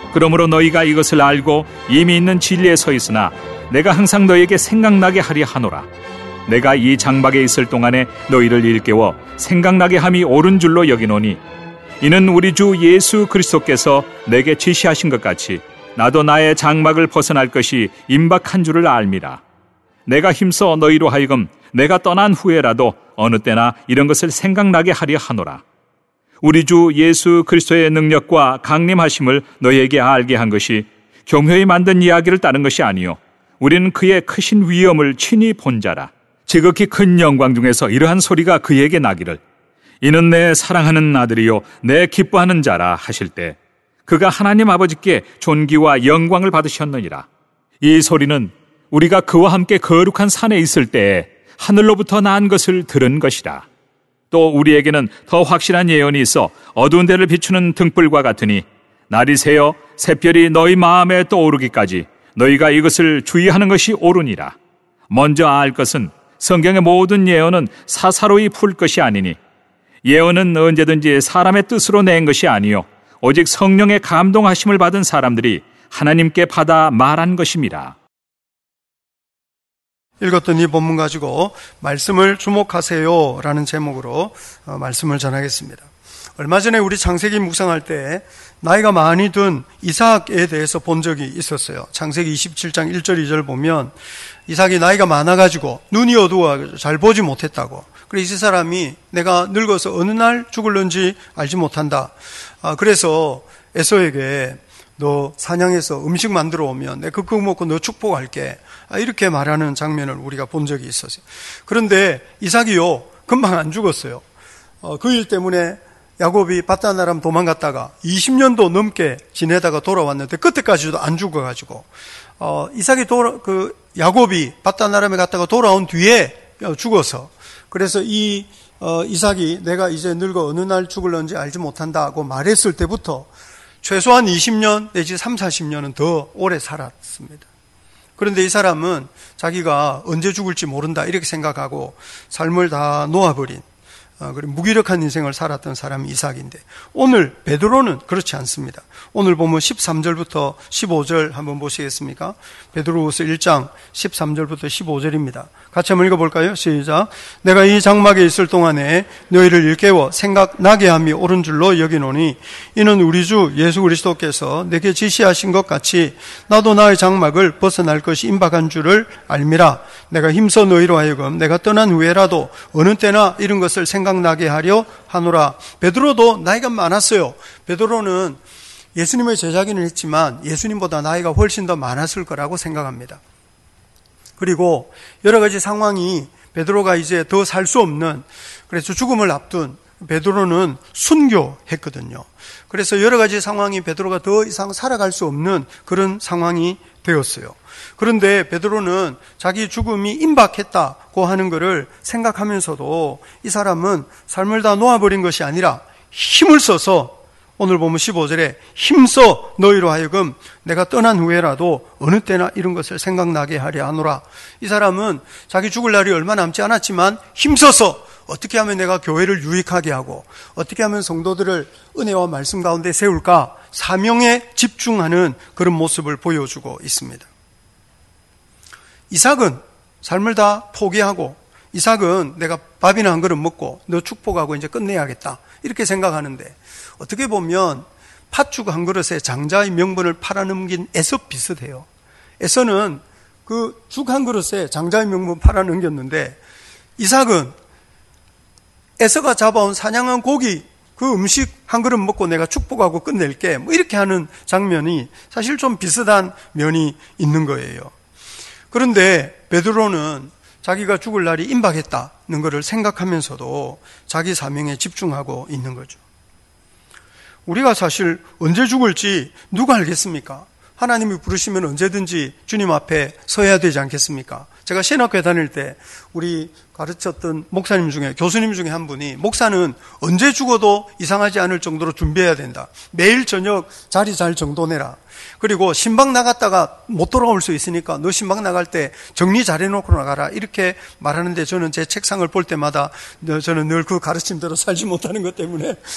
그러므로 너희가 이것을 알고 이미 있는 진리에 서 있으나 내가 항상 너희에게 생각나게 하려 하노라. 내가 이 장막에 있을 동안에 너희를 일깨워 생각나게 함이 옳은 줄로 여기노니 이는 우리 주 예수 그리스도께서 내게 지시하신 것 같이 나도 나의 장막을 벗어날 것이 임박한 줄을 알미라. 내가 힘써 너희로 하여금 내가 떠난 후에라도 어느 때나 이런 것을 생각나게 하려 하노라. 우리 주 예수 그리스도의 능력과 강림하심을 너희에게 알게 한 것이 교묘히 만든 이야기를 따른 것이 아니요 우리는 그의 크신 위엄을 친히 본 자라. 지극히 큰 영광 중에서 이러한 소리가 그에게 나기를 이는 내 사랑하는 아들이요 내 기뻐하는 자라 하실 때 그가 하나님 아버지께 존귀와 영광을 받으셨느니라. 이 소리는 우리가 그와 함께 거룩한 산에 있을 때에 하늘로부터 난 것을 들은 것이라. 또 우리에게는 더 확실한 예언이 있어 어두운 데를 비추는 등불과 같으니 날이 새어 샛별이 너희 마음에 떠오르기까지 너희가 이것을 주의하는 것이 옳으니라. 먼저 알 것은 성경의 모든 예언은 사사로이 풀 것이 아니니 예언은 언제든지 사람의 뜻으로 낸 것이 아니요 오직 성령의 감동하심을 받은 사람들이 하나님께 받아 말한 것입니다. 읽었던 이 본문 가지고 말씀을 주목하세요 라는 제목으로 말씀을 전하겠습니다. 얼마 전에 우리 창세기 묵상할 때 나이가 많이 든 이삭에 대해서 본 적이 있었어요. 창세기 27장 1절 2절 보면 이삭이 나이가 많아가지고 눈이 어두워 잘 보지 못했다고. 그래서 이 사람이 내가 늙어서 어느 날 죽을는지 알지 못한다. 그래서 에서에게 너 사냥해서 음식 만들어 오면 내가 그거 먹고 너 축복할게. 이렇게 말하는 장면을 우리가 본 적이 있었어요. 그런데 이삭이요 금방 안 죽었어요. 그 일 때문에 야곱이 밧단 아람 도망갔다가 20년도 넘게 지내다가 돌아왔는데 그때까지도 안 죽어가지고 이삭이 야곱이 밧단 아람에 갔다가 돌아온 뒤에 죽어서 그래서 이삭이 내가 이제 늙어 어느 날 죽을런지 알지 못한다고 말했을 때부터 최소한 20년 내지 3, 40년은 더 오래 살았습니다. 그런데 이 사람은 자기가 언제 죽을지 모른다 이렇게 생각하고 삶을 다 놓아버린 그리고 무기력한 인생을 살았던 사람이 이삭인데 오늘 베드로는 그렇지 않습니다. 오늘 보면 13절부터 15절 한번 보시겠습니까? 베드로후서 1장 13절부터 15절입니다. 같이 한번 읽어볼까요? 시작. 내가 이 장막에 있을 동안에 너희를 일깨워 생각나게 함이 옳은 줄로 여기노니 이는 우리 주 예수 그리스도께서 내게 지시하신 것 같이 나도 나의 장막을 벗어날 것이 임박한 줄을 알미라. 내가 힘써 너희로 하여금 내가 떠난 후에라도 어느 때나 이런 것을 생각나게 하려 하노라. 베드로도 나이가 많았어요. 베드로는 예수님의 제자기는 했지만 예수님보다 나이가 훨씬 더 많았을 거라고 생각합니다. 그리고 여러 가지 상황이 베드로가 이제 더 살 수 없는, 그래서 죽음을 앞둔 베드로는 순교했거든요. 그래서 여러 가지 상황이 베드로가 더 이상 살아갈 수 없는 그런 상황이 되었어요. 그런데 베드로는 자기 죽음이 임박했다고 하는 것을 생각하면서도 이 사람은 삶을 다 놓아버린 것이 아니라 힘을 써서 오늘 보면 15절에 힘써 너희로 하여금 내가 떠난 후에라도 어느 때나 이런 것을 생각나게 하려 하노라. 이 사람은 자기 죽을 날이 얼마 남지 않았지만 힘써서 어떻게 하면 내가 교회를 유익하게 하고 어떻게 하면 성도들을 은혜와 말씀 가운데 세울까 사명에 집중하는 그런 모습을 보여주고 있습니다. 이삭은 삶을 다 포기하고 이삭은 내가 밥이나 한 그릇 먹고 너 축복하고 이제 끝내야겠다 이렇게 생각하는데 어떻게 보면 팥죽 한 그릇에 장자의 명분을 팔아넘긴 에서 비슷해요. 에서는 그 죽 한 그릇에 장자의 명분 팔아넘겼는데 이삭은 에서가 잡아온 사냥한 고기 그 음식 한 그릇 먹고 내가 축복하고 끝낼게 뭐 이렇게 하는 장면이 사실 좀 비슷한 면이 있는 거예요. 그런데 베드로는 자기가 죽을 날이 임박했다는 것을 생각하면서도 자기 사명에 집중하고 있는 거죠. 우리가 사실 언제 죽을지 누가 알겠습니까? 하나님이 부르시면 언제든지 주님 앞에 서야 되지 않겠습니까? 제가 신학교에 다닐 때 우리 가르쳤던 목사님 중에 교수님 중에 한 분이 목사는 언제 죽어도 이상하지 않을 정도로 준비해야 된다. 매일 저녁 자리 잘 정돈해라. 그리고 신방 나갔다가 못 돌아올 수 있으니까 너 신방 나갈 때 정리 잘해놓고 나가라 이렇게 말하는데 저는 제 책상을 볼 때마다 저는 늘 그 가르침대로 살지 못하는 것 때문에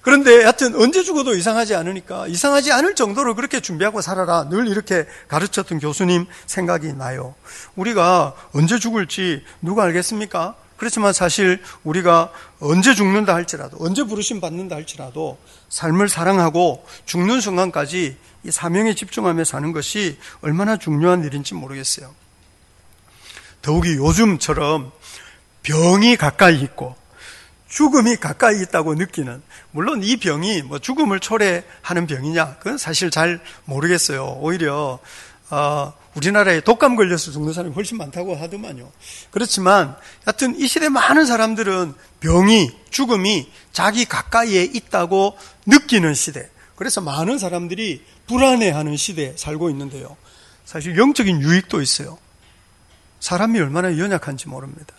그런데 하여튼 언제 죽어도 이상하지 않으니까 이상하지 않을 정도로 그렇게 준비하고 살아라. 늘 이렇게 가르쳤던 교수님 생각이 나요. 우리가 언제 죽을지 누가 알겠습니까? 그렇지만 사실 우리가 언제 죽는다 할지라도, 언제 부르심 받는다 할지라도 삶을 사랑하고 죽는 순간까지 이 사명에 집중하며 사는 것이 얼마나 중요한 일인지 모르겠어요. 더욱이 요즘처럼 병이 가까이 있고 죽음이 가까이 있다고 느끼는, 물론 이 병이 뭐 죽음을 초래하는 병이냐, 그건 사실 잘 모르겠어요. 오히려 우리나라에 독감 걸려서 죽는 사람이 훨씬 많다고 하더만요. 그렇지만 하여튼 이 시대 많은 사람들은 병이, 죽음이 자기 가까이에 있다고 느끼는 시대, 그래서 많은 사람들이 불안해하는 시대에 살고 있는데요. 사실 영적인 유익도 있어요. 사람이 얼마나 연약한지 모릅니다.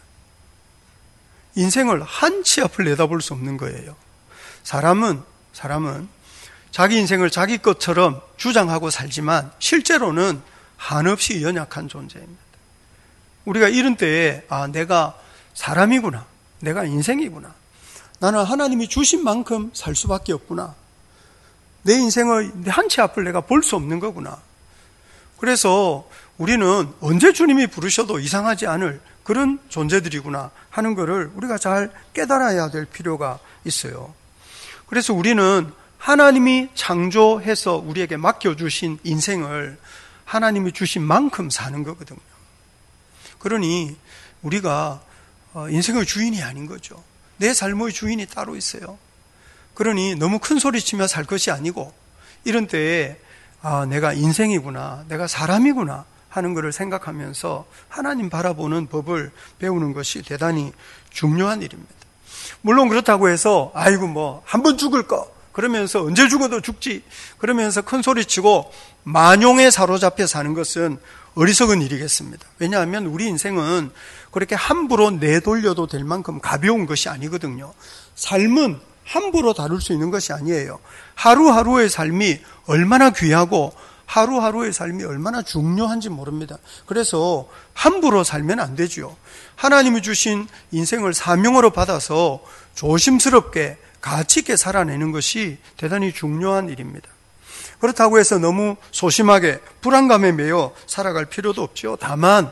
인생을 한치 앞을 내다볼 수 없는 거예요. 사람은 자기 인생을 자기 것처럼 주장하고 살지만 실제로는 한없이 연약한 존재입니다. 우리가 이런 때에 내가 사람이구나, 내가 인생이구나, 나는 하나님이 주신 만큼 살 수밖에 없구나, 내 인생의 한치 앞을 내가 볼 수 없는 거구나. 그래서 우리는 언제 주님이 부르셔도 이상하지 않을 그런 존재들이구나 하는 것을 우리가 잘 깨달아야 될 필요가 있어요. 그래서 우리는 하나님이 창조해서 우리에게 맡겨주신 인생을 하나님이 주신 만큼 사는 거거든요. 그러니 우리가 인생의 주인이 아닌 거죠. 내 삶의 주인이 따로 있어요. 그러니 너무 큰 소리치며 살 것이 아니고 이런 때에 내가 인생이구나, 내가 사람이구나 하는 것을 생각하면서 하나님 바라보는 법을 배우는 것이 대단히 중요한 일입니다. 물론 그렇다고 해서 한 번 죽을 거 그러면서 언제 죽어도 죽지 그러면서 큰 소리치고 만용에 사로잡혀 사는 것은 어리석은 일이겠습니다. 왜냐하면 우리 인생은 그렇게 함부로 내돌려도 될 만큼 가벼운 것이 아니거든요. 삶은 함부로 다룰 수 있는 것이 아니에요. 하루하루의 삶이 얼마나 귀하고 하루하루의 삶이 얼마나 중요한지 모릅니다. 그래서 함부로 살면 안 되죠. 하나님이 주신 인생을 사명으로 받아서 조심스럽게 가치 있게 살아내는 것이 대단히 중요한 일입니다. 그렇다고 해서 너무 소심하게 불안감에 매여 살아갈 필요도 없죠. 다만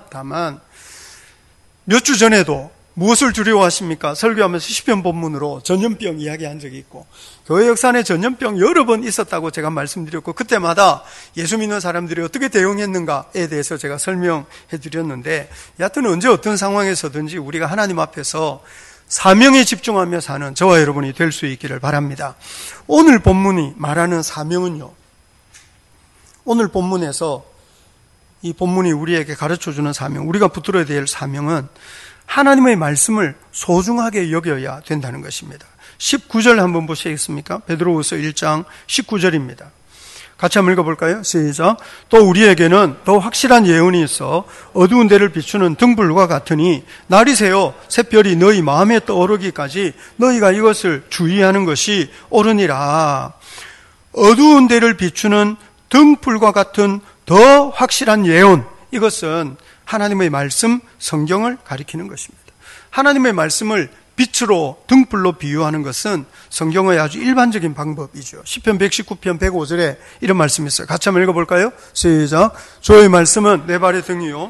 몇 주 전에도 무엇을 두려워하십니까? 설교하면서 시편 본문으로 전염병 이야기한 적이 있고, 교회 역사 안에 전염병 여러 번 있었다고 제가 말씀드렸고, 그때마다 예수 믿는 사람들이 어떻게 대응했는가에 대해서 제가 설명해 드렸는데, 여하튼 언제 어떤 상황에서든지 우리가 하나님 앞에서 사명에 집중하며 사는 저와 여러분이 될 수 있기를 바랍니다. 오늘 본문이 말하는 사명은요, 오늘 본문에서 이 본문이 우리에게 가르쳐주는 사명, 우리가 붙들어야 될 사명은 하나님의 말씀을 소중하게 여겨야 된다는 것입니다. 19절 한번 보시겠습니까? 베드로후서 1장 19절입니다. 같이 한번 읽어볼까요? 시작. 또 우리에게는 더 확실한 예언이 있어 어두운 데를 비추는 등불과 같으니 날이 새어 새별이 너희 마음에 떠오르기까지 너희가 이것을 주의하는 것이 옳으니라. 어두운 데를 비추는 등불과 같은 더 확실한 예언, 이것은 하나님의 말씀, 성경을 가리키는 것입니다. 하나님의 말씀을 빛으로, 등불로 비유하는 것은 성경의 아주 일반적인 방법이죠. 시편 119편 105절에 이런 말씀이 있어요. 같이 한번 읽어볼까요? 시작. 주의 말씀은 내 발의 등이요.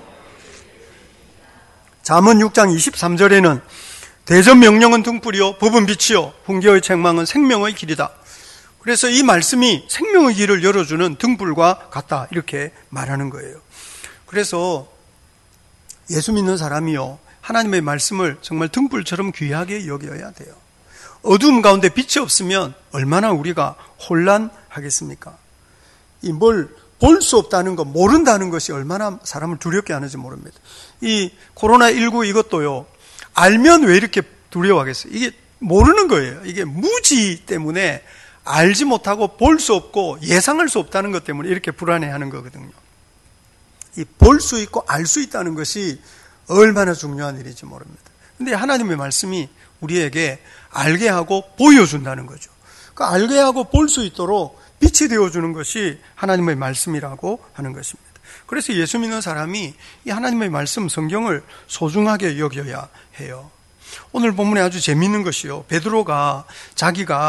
잠언 6장 23절에는 대전 명령은 등불이요, 법은 빛이요, 훈계의 책망은 생명의 길이다. 그래서 이 말씀이 생명의 길을 열어주는 등불과 같다, 이렇게 말하는 거예요. 그래서 예수 믿는 사람이요, 하나님의 말씀을 정말 등불처럼 귀하게 여겨야 돼요. 어두움 가운데 빛이 없으면 얼마나 우리가 혼란하겠습니까? 이 뭘 볼 수 없다는 것, 모른다는 것이 얼마나 사람을 두렵게 하는지 모릅니다. 이 코로나19 이것도요, 알면 왜 이렇게 두려워하겠어요? 이게 모르는 거예요. 이게 무지 때문에 알지 못하고 볼 수 없고 예상할 수 없다는 것 때문에 이렇게 불안해하는 거거든요. 이 볼 수 있고 알 수 있다는 것이 얼마나 중요한 일인지 모릅니다. 근데 하나님의 말씀이 우리에게 알게 하고 보여준다는 거죠. 그러니까 알게 하고 볼 수 있도록 빛이 되어주는 것이 하나님의 말씀이라고 하는 것입니다. 그래서 예수 믿는 사람이 이 하나님의 말씀, 성경을 소중하게 여겨야 해요. 오늘 본문에 아주 재미있는 것이요, 베드로가 자기가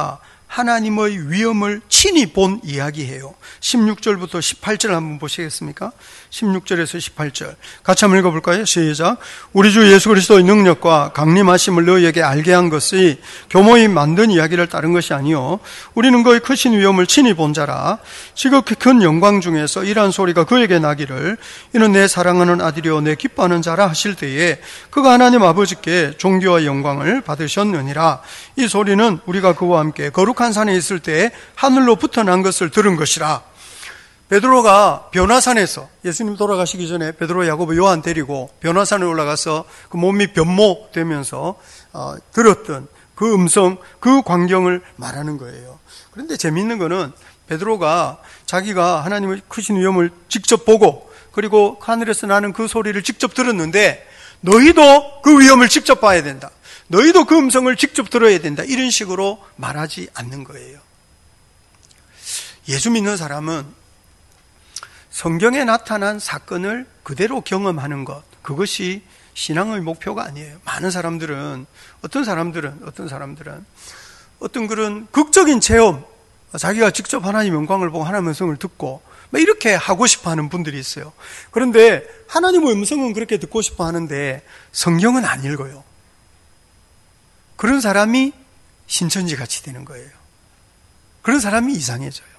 하나님의 위엄을 친히 본 이야기예요. 16절부터 18절 한번 보시겠습니까? 16절에서 18절 같이 한번 읽어볼까요? 시작. 우리 주 예수 그리스도의 능력과 강림하심을 너희에게 알게 한 것이 교모이 만든 이야기를 따른 것이 아니요 우리는 그의 크신 위엄을 친히 본 자라. 지극히 큰 영광 중에서 이러한 소리가 그에게 나기를 이는 내 사랑하는 아들이요 내 기뻐하는 자라 하실 때에 그가 하나님 아버지께 존귀와 영광을 받으셨느니라. 이 소리는 우리가 그와 함께 거룩한 산에 있을 때 하늘로부터 난 것을 들은 것이라. 베드로가 변화산에서 예수님 돌아가시기 전에 베드로, 야고보, 요한 데리고 변화산에 올라가서 그 몸이 변모되면서 들었던 그 음성, 그 광경을 말하는 거예요. 그런데 재미있는 거는 베드로가 자기가 하나님의 크신 위엄을 직접 보고 그리고 하늘에서 나는 그 소리를 직접 들었는데 너희도 그 위엄을 직접 봐야 된다. 너희도 그 음성을 직접 들어야 된다. 이런 식으로 말하지 않는 거예요. 예수 믿는 사람은 성경에 나타난 사건을 그대로 경험하는 것, 그것이 신앙의 목표가 아니에요. 많은 사람들은 어떤 그런 극적인 체험, 자기가 직접 하나님의 영광을 보고 하나님의 음성을 듣고 이렇게 하고 싶어 하는 분들이 있어요. 그런데 하나님의 음성은 그렇게 듣고 싶어 하는데 성경은 안 읽어요. 그런 사람이 신천지 같이 되는 거예요. 그런 사람이 이상해져요.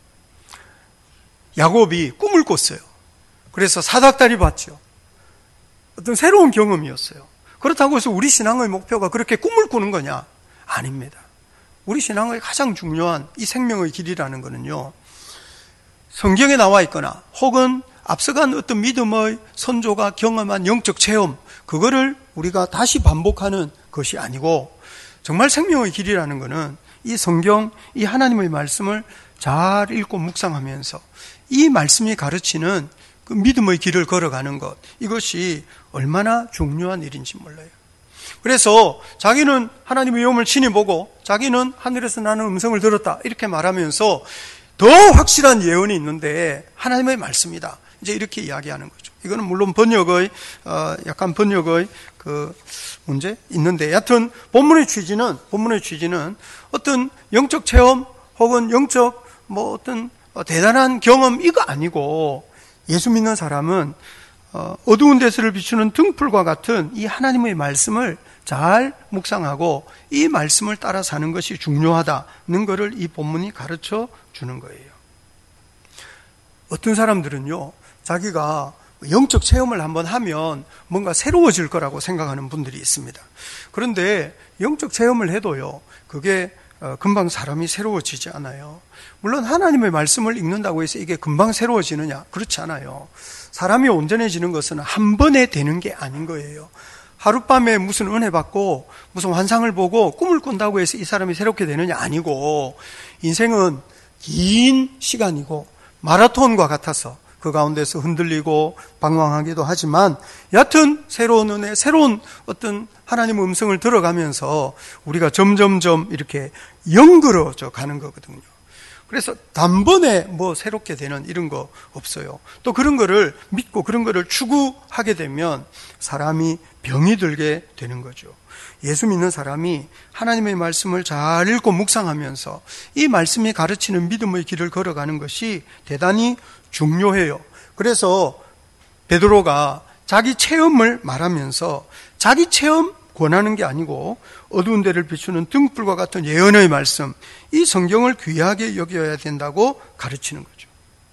야곱이 꿈을 꿨어요. 그래서 사닥다리 봤죠. 어떤 새로운 경험이었어요. 그렇다고 해서 우리 신앙의 목표가 그렇게 꿈을 꾸는 거냐? 아닙니다. 우리 신앙의 가장 중요한 이 생명의 길이라는 거는요, 성경에 나와 있거나 혹은 앞서간 어떤 믿음의 선조가 경험한 영적 체험, 그거를 우리가 다시 반복하는 것이 아니고, 정말 생명의 길이라는 것은 이 성경, 이 하나님의 말씀을 잘 읽고 묵상하면서 이 말씀이 가르치는 그 믿음의 길을 걸어가는 것, 이것이 얼마나 중요한 일인지 몰라요. 그래서 자기는 하나님의 위엄을 친히 보고 자기는 하늘에서 나는 음성을 들었다 이렇게 말하면서 더 확실한 예언이 있는데 하나님의 말씀이다, 이제 이렇게 이야기하는 거죠. 이거는 물론 번역의 그 문제 있는데, 여하튼 본문의 취지는 어떤 영적 체험 혹은 영적 어떤 대단한 경험, 이거 아니고, 예수 믿는 사람은 어두운 데서를 비추는 등불과 같은 이 하나님의 말씀을 잘 묵상하고 이 말씀을 따라 사는 것이 중요하다는 것을 이 본문이 가르쳐 주는 거예요. 어떤 사람들은요, 자기가 영적 체험을 한번 하면 뭔가 새로워질 거라고 생각하는 분들이 있습니다. 그런데 영적 체험을 해도요, 그게 금방 사람이 새로워지지 않아요. 물론 하나님의 말씀을 읽는다고 해서 이게 금방 새로워지느냐? 그렇지 않아요. 사람이 온전해지는 것은 한 번에 되는 게 아닌 거예요. 하룻밤에 무슨 은혜 받고 무슨 환상을 보고 꿈을 꾼다고 해서 이 사람이 새롭게 되느냐? 아니고, 인생은 긴 시간이고 마라톤과 같아서 그 가운데서 흔들리고 방황하기도 하지만, 여하튼 새로운 은혜, 새로운 어떤 하나님의 음성을 들어가면서 우리가 점점점 이렇게 영그러져 가는 거거든요. 그래서 단번에 새롭게 되는 이런 거 없어요. 또 그런 거를 믿고 그런 거를 추구하게 되면 사람이 병이 들게 되는 거죠. 예수 믿는 사람이 하나님의 말씀을 잘 읽고 묵상하면서 이 말씀이 가르치는 믿음의 길을 걸어가는 것이 대단히 중요해요. 그래서 베드로가 자기 체험을 말하면서 자기 체험 권하는 게 아니고 어두운 데를 비추는 등불과 같은 예언의 말씀, 이 성경을 귀하게 여겨야 된다고 가르치는 거죠.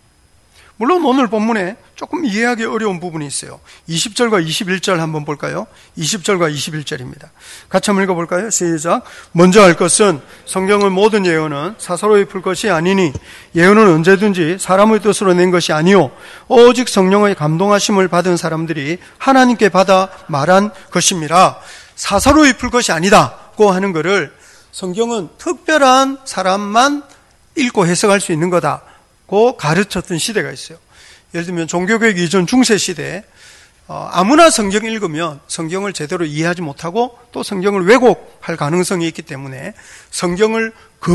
물론 오늘 본문에 조금 이해하기 어려운 부분이 있어요. 20절과 21절 한번 볼까요? 20절과 21절입니다. 같이 한번 읽어볼까요? 시작. 먼저 할 것은 성경의 모든 예언은 사사로이 풀 것이 아니니 예언은 언제든지 사람의 뜻으로 낸 것이 아니요 오직 성령의 감동하심을 받은 사람들이 하나님께 받아 말한 것입니다. 사사로이 풀 것이 아니다고 하는 것을 성경은 특별한 사람만 읽고 해석할 수 있는 거다고 가르쳤던 시대가 있어요. 예를 들면 종교개혁 이전 중세시대에 아무나 성경 읽으면 성경을 제대로 이해하지 못하고 또 성경을 왜곡할 가능성이 있기 때문에 성경을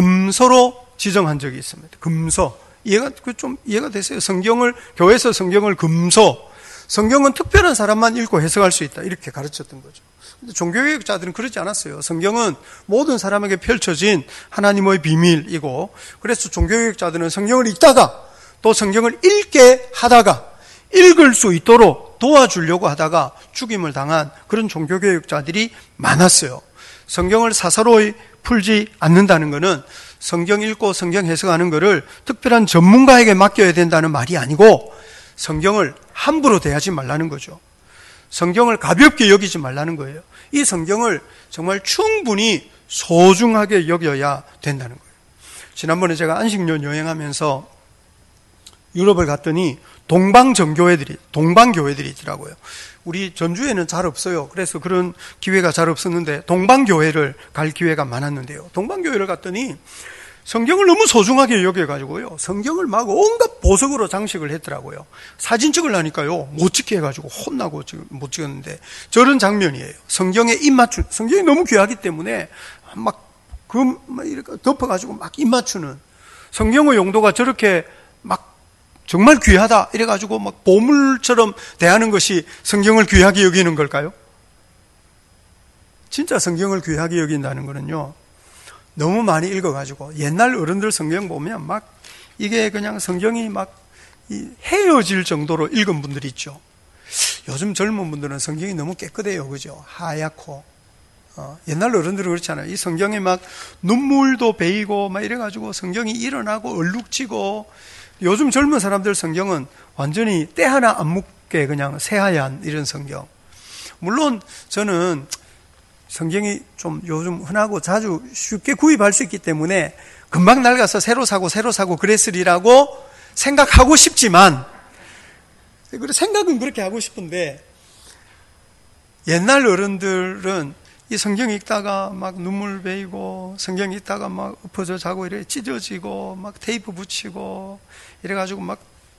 금서로 지정한 적이 있습니다. 금서. 이해가 되세요? 교회에서 성경을 금서, 성경은 특별한 사람만 읽고 해석할 수 있다. 이렇게 가르쳤던 거죠. 근데 종교개혁자들은 그러지 않았어요. 성경은 모든 사람에게 펼쳐진 하나님의 비밀이고, 그래서 종교개혁자들은 성경을 읽다가 또 성경을 읽게 하다가 읽을 수 있도록 도와주려고 하다가 죽임을 당한 그런 종교개혁자들이 많았어요. 성경을 사사로이 풀지 않는다는 것은 성경 읽고 성경 해석하는 것을 특별한 전문가에게 맡겨야 된다는 말이 아니고, 성경을 함부로 대하지 말라는 거죠. 성경을 가볍게 여기지 말라는 거예요. 이 성경을 정말 충분히 소중하게 여겨야 된다는 거예요. 지난번에 제가 안식년 여행하면서 유럽을 갔더니 동방교회들이 있더라고요. 우리 전주에는 잘 없어요. 그래서 그런 기회가 잘 없었는데 동방교회를 갈 기회가 많았는데요. 동방교회를 갔더니 성경을 너무 소중하게 여겨가지고요, 성경을 막 온갖 보석으로 장식을 했더라고요. 사진 찍으려니까요, 못 찍게 해가지고 혼나고 못 찍었는데, 저런 장면이에요. 성경에 입 맞춘, 성경이 너무 귀하기 때문에 막 이렇게 덮어가지고 막 입 맞추는, 성경의 용도가 저렇게 막 정말 귀하다 이래가지고 막 보물처럼 대하는 것이 성경을 귀하게 여기는 걸까요? 진짜 성경을 귀하게 여긴다는 거는요, 너무 많이 읽어가지고, 옛날 어른들 성경 보면 막 이게 그냥 성경이 막 헤어질 정도로 읽은 분들이 있죠. 요즘 젊은 분들은 성경이 너무 깨끗해요. 그죠? 하얗고. 옛날 어른들은 그렇잖아요. 이 성경에 막 눈물도 베이고 막 이래가지고 성경이 일어나고 얼룩지고, 요즘 젊은 사람들 성경은 완전히 때 하나 안 묻게 그냥 새하얀 이런 성경. 물론 저는 성경이 좀 요즘 흔하고 자주 쉽게 구입할 수 있기 때문에 금방 낡아서 새로 사고 그랬으리라고 생각하고 싶지만, 생각은 그렇게 하고 싶은데, 옛날 어른들은 이 성경 읽다가 막 눈물 베이고, 성경 읽다가 막 엎어져 자고 이래 찢어지고, 막 테이프 붙이고, 이래가지고 막,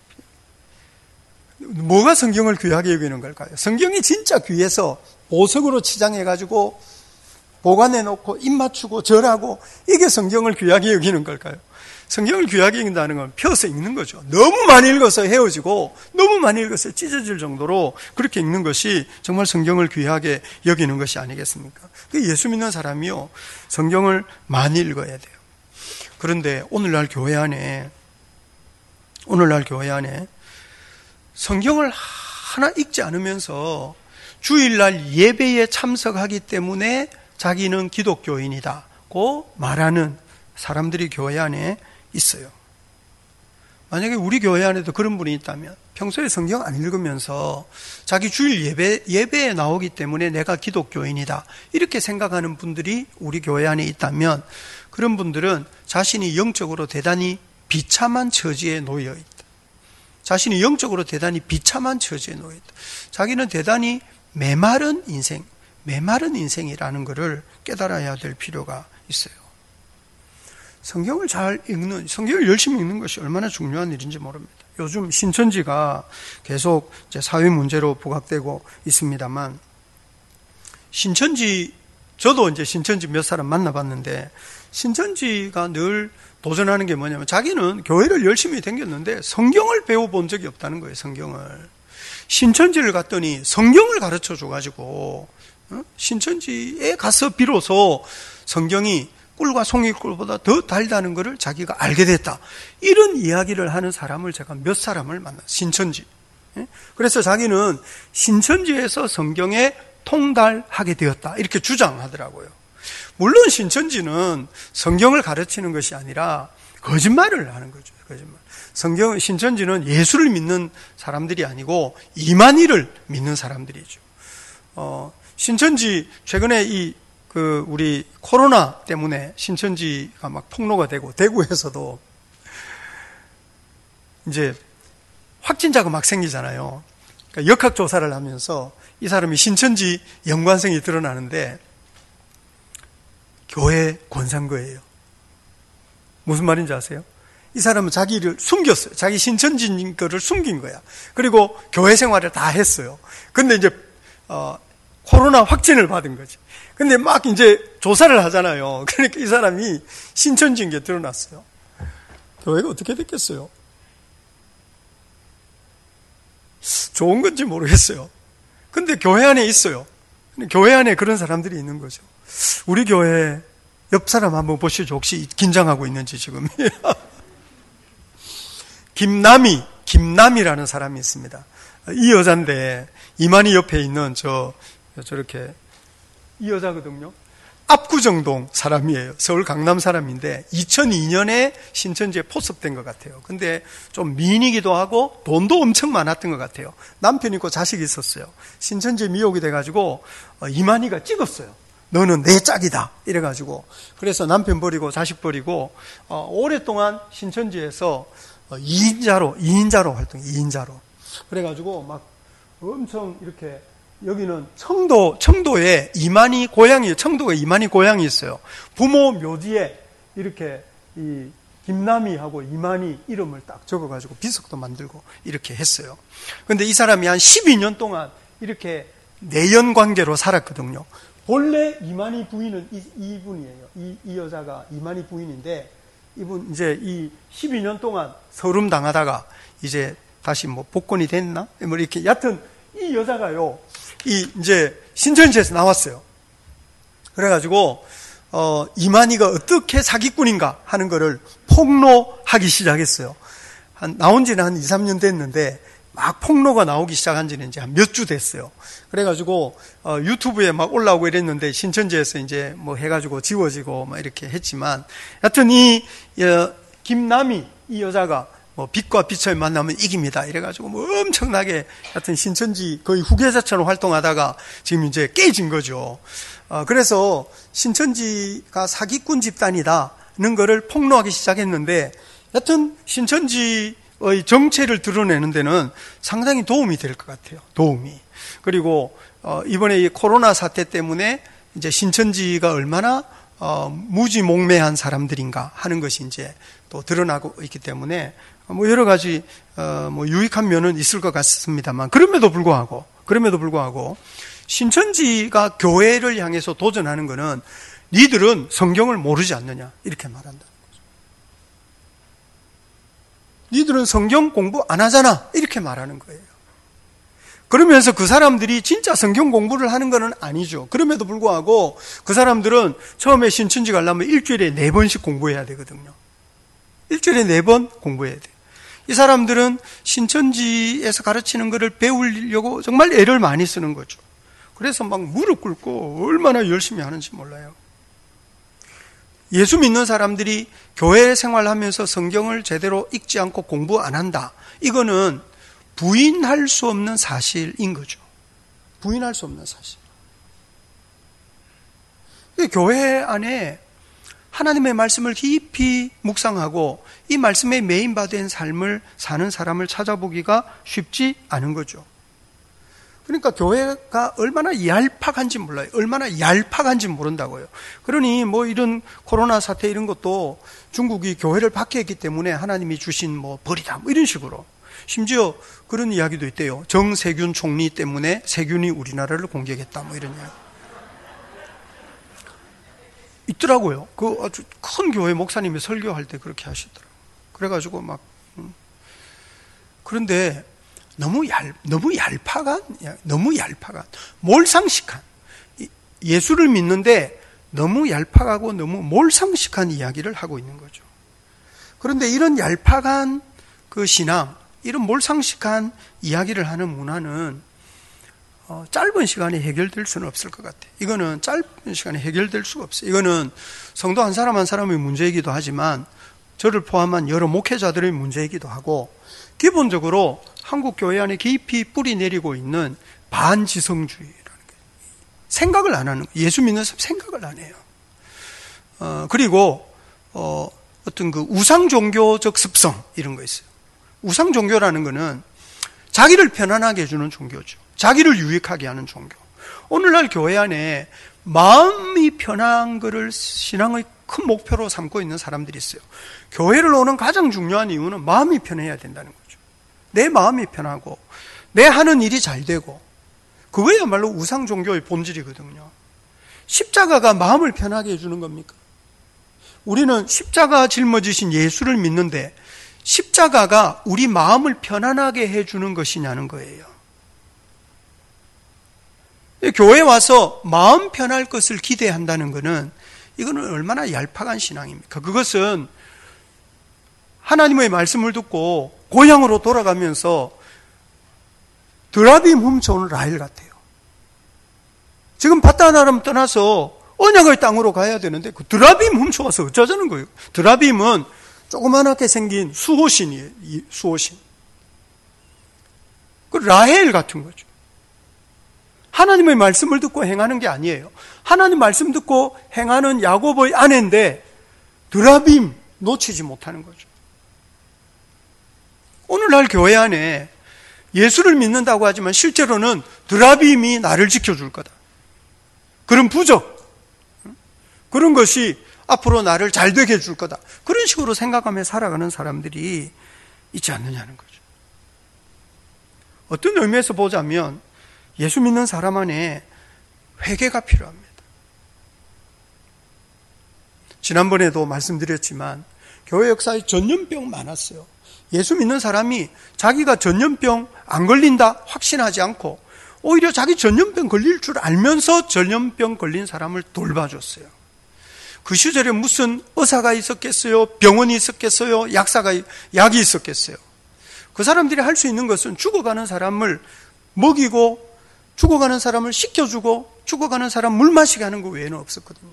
뭐가 성경을 귀하게 여기는 걸까요? 성경이 진짜 귀해서 보석으로 치장해가지고 보관해놓고 입 맞추고 절하고, 이게 성경을 귀하게 여기는 걸까요? 성경을 귀하게 여긴다는 건 펴서 읽는 거죠. 너무 많이 읽어서 헤어지고 너무 많이 읽어서 찢어질 정도로 그렇게 읽는 것이 정말 성경을 귀하게 여기는 것이 아니겠습니까? 예수 믿는 사람이요, 성경을 많이 읽어야 돼요. 그런데 오늘날 교회 안에 성경을 하나 읽지 않으면서 주일날 예배에 참석하기 때문에 자기는 기독교인이다고 말하는 사람들이 교회 안에 있어요. 만약에 우리 교회 안에도 그런 분이 있다면, 평소에 성경 안 읽으면서 자기 주일 예배에 나오기 때문에 내가 기독교인이다 이렇게 생각하는 분들이 우리 교회 안에 있다면, 그런 분들은 자신이 영적으로 대단히 비참한 처지에 놓여 있다. 자신이 영적으로 대단히 비참한 처지에 놓여 있다. 자기는 대단히 메마른 인생이라는 것을 깨달아야 될 필요가 있어요. 성경을 성경을 열심히 읽는 것이 얼마나 중요한 일인지 모릅니다. 요즘 신천지가 계속 이제 사회 문제로 부각되고 있습니다만, 저도 이제 신천지 몇 사람 만나봤는데, 신천지가 늘 도전하는 게 뭐냐면, 자기는 교회를 열심히 다녔는데 성경을 배워본 적이 없다는 거예요. 성경을. 신천지를 갔더니 성경을 가르쳐 줘가지고, 신천지에 가서 비로소 성경이 꿀과 송이꿀보다 더 달다는 것을 자기가 알게 됐다. 이런 이야기를 하는 사람을 제가 몇 사람을 만났어요. 신천지. 그래서 자기는 신천지에서 성경에 통달하게 되었다 이렇게 주장하더라고요. 물론 신천지는 성경을 가르치는 것이 아니라 거짓말을 하는 거죠. 거짓말. 신천지는 예수를 믿는 사람들이 아니고 이만희를 믿는 사람들이죠. 신천지 최근에 우리 코로나 때문에 신천지가 막 폭로가 되고, 대구에서도 이제 확진자가 막 생기잖아요. 그러니까 역학조사를 하면서 이 사람이 신천지 연관성이 드러나는데 교회 권사인 거예요. 무슨 말인지 아세요? 이 사람은 자기를 숨겼어요. 자기 신천지인 거를 숨긴 거야. 그리고 교회 생활을 다 했어요. 근데 이제 코로나 확진을 받은 거지. 근데 막 이제 조사를 하잖아요. 그러니까 이 사람이 신천지인 게 드러났어요. 교회가 어떻게 됐겠어요? 좋은 건지 모르겠어요. 근데 교회 안에 있어요. 교회 안에 그런 사람들이 있는 거죠. 우리 교회 옆 사람 한번 보시죠. 혹시 긴장하고 있는지 지금. 김남이라는 사람이 있습니다. 이 여잔데 이만희 옆에 있는 저렇게 이 여자거든요. 압구정동 사람이에요. 서울 강남 사람인데 2002년에 신천지에 포섭된 것 같아요. 근데 좀 미인이기도 하고 돈도 엄청 많았던 것 같아요. 남편 있고 자식이 있었어요. 신천지에 미혹이 돼가지고 이만희가 찍었어요. 너는 내 짝이다 이래가지고, 그래서 남편 버리고 자식 버리고 오랫동안 신천지에서 2인자로 활동, 2인자로. 그래가지고 막 엄청 이렇게, 여기는 청도에 이만희 고향이, 청도가 이만희 고향이 있어요. 부모 묘지에 이렇게 이 김남희하고 이만희 이름을 딱 적어가지고 비석도 만들고 이렇게 했어요. 근데 이 사람이 한 12년 동안 이렇게 내연 관계로 살았거든요. 본래 이만희 부인은 이분이에요. 이 여자가 이만희 부인인데, 이분 이제 이 12년 동안 서름 당하다가 이제 다시 뭐 복권이 됐나? 뭐 이렇게, 여하튼 이 여자가요, 이제 신천지에서 나왔어요. 그래가지고, 이만희가 어떻게 사기꾼인가 하는 거를 폭로하기 시작했어요. 나온 지는 한 2, 3년 됐는데, 막 폭로가 나오기 시작한 지는 이제 한 몇 주 됐어요. 그래가지고, 유튜브에 막 올라오고 이랬는데, 신천지에서 이제 뭐 해가지고 지워지고 막 이렇게 했지만, 여하튼 김남희, 이 여자가 뭐 빛과 빛을 만나면 이깁니다. 이래가지고 뭐 엄청나게 하여튼 신천지 거의 후계자처럼 활동하다가 지금 이제 깨진 거죠. 그래서 신천지가 사기꾼 집단이다는 거를 폭로하기 시작했는데, 여하튼 신천지의 정체를 드러내는 데는 상당히 도움이 될 것 같아요. 도움이. 그리고 이번에 이 코로나 사태 때문에 이제 신천지가 얼마나 무지몽매한 사람들인가 하는 것이 이제 또 드러나고 있기 때문에 뭐 여러 가지 뭐 유익한 면은 있을 것 같습니다만, 그럼에도 불구하고 신천지가 교회를 향해서 도전하는 것은 니들은 성경을 모르지 않느냐 이렇게 말한다는 거죠. 니들은 성경 공부 안 하잖아 이렇게 말하는 거예요. 그러면서 그 사람들이 진짜 성경 공부를 하는 건 아니죠. 그럼에도 불구하고 그 사람들은 처음에 신천지 가려면 일주일에 4번씩 공부해야 되거든요. 일주일에 4번 공부해야 돼요. 이 사람들은 신천지에서 가르치는 것을 배우려고 정말 애를 많이 쓰는 거죠. 그래서 막 무릎 꿇고 얼마나 열심히 하는지 몰라요. 예수 믿는 사람들이 교회 생활하면서 성경을 제대로 읽지 않고 공부 안 한다. 이거는 부인할 수 없는 사실인 거죠. 부인할 수 없는 사실. 교회 안에 하나님의 말씀을 깊이 묵상하고 이 말씀에 메인바된 삶을 사는 사람을 찾아보기가 쉽지 않은 거죠. 그러니까 교회가 얼마나 얄팍한지 몰라요. 얼마나 얄팍한지 모른다고요. 그러니 뭐 이런 코로나 사태 이런 것도 중국이 교회를 박해했기 때문에 하나님이 주신 뭐 벌이다 뭐 이런 식으로. 심지어 그런 이야기도 있대요. 정세균 총리 때문에 세균이 우리나라를 공격했다 뭐 이런 이야기 있더라고요. 그 아주 큰 교회 목사님이 설교할 때 그렇게 하시더라고요. 그래가지고 막 그런데 너무 얄팍한 몰상식한, 예수를 믿는데 너무 얄팍하고 너무 몰상식한 이야기를 하고 있는 거죠. 그런데 이런 얄팍한 그 신앙, 이런 몰상식한 이야기를 하는 문화는 짧은 시간에 해결될 수는 없을 것 같아요. 이거는 짧은 시간에 해결될 수가 없어요. 이거는 성도 한 사람 한 사람의 문제이기도 하지만 저를 포함한 여러 목회자들의 문제이기도 하고, 기본적으로 한국 교회 안에 깊이 뿌리 내리고 있는 반지성주의라는 게, 생각을 안 하는, 예수 믿는 사람 생각을 안 해요. 그리고 어떤 그 우상 종교적 습성 이런 거 있어요. 우상 종교라는 거는 자기를 편안하게 해주는 종교죠. 자기를 유익하게 하는 종교. 오늘날 교회 안에 마음이 편한 것을 신앙의 큰 목표로 삼고 있는 사람들이 있어요. 교회를 오는 가장 중요한 이유는 마음이 편해야 된다는 거죠. 내 마음이 편하고 내 하는 일이 잘 되고, 그거야말로 우상 종교의 본질이거든요. 십자가가 마음을 편하게 해주는 겁니까? 우리는 십자가 짊어지신 예수를 믿는데 십자가가 우리 마음을 편안하게 해주는 것이냐는 거예요. 교회에 와서 마음 편할 것을 기대한다는 것은 이거는 얼마나 얄팍한 신앙입니까? 그것은 하나님의 말씀을 듣고 고향으로 돌아가면서 드라빔 훔쳐오는 라헬 같아요. 지금 바다나람 떠나서 언약의 땅으로 가야 되는데 그 드라빔 훔쳐와서 어쩌자는 거예요. 드라빔은 조그만하게 생긴 수호신이에요. 수호신. 그 라헬 같은 거죠. 하나님의 말씀을 듣고 행하는 게 아니에요. 하나님 말씀 듣고 행하는 야곱의 아내인데 드라빔 놓치지 못하는 거죠. 오늘날 교회 안에 예수를 믿는다고 하지만 실제로는 드라빔이 나를 지켜줄 거다. 그런 부적, 그런 것이 앞으로 나를 잘 되게 해줄 거다. 그런 식으로 생각하며 살아가는 사람들이 있지 않느냐는 거죠. 어떤 의미에서 보자면 예수 믿는 사람 안에 회개가 필요합니다. 지난번에도 말씀드렸지만 교회 역사에 전염병 많았어요. 예수 믿는 사람이 자기가 전염병 안 걸린다 확신하지 않고 오히려 자기 전염병 걸릴 줄 알면서 전염병 걸린 사람을 돌봐줬어요. 그 시절에 무슨 의사가 있었겠어요? 병원이 있었겠어요? 약이 있었겠어요? 그 사람들이 할 수 있는 것은 죽어가는 사람을 먹이고 죽어가는 사람을 씻겨주고 죽어가는 사람 물 마시게 하는 것 외에는 없었거든요.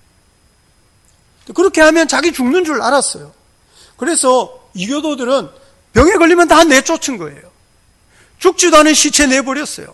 그렇게 하면 자기 죽는 줄 알았어요. 그래서 이교도들은 병에 걸리면 다 내쫓은 거예요. 죽지도 않은 시체 내버렸어요.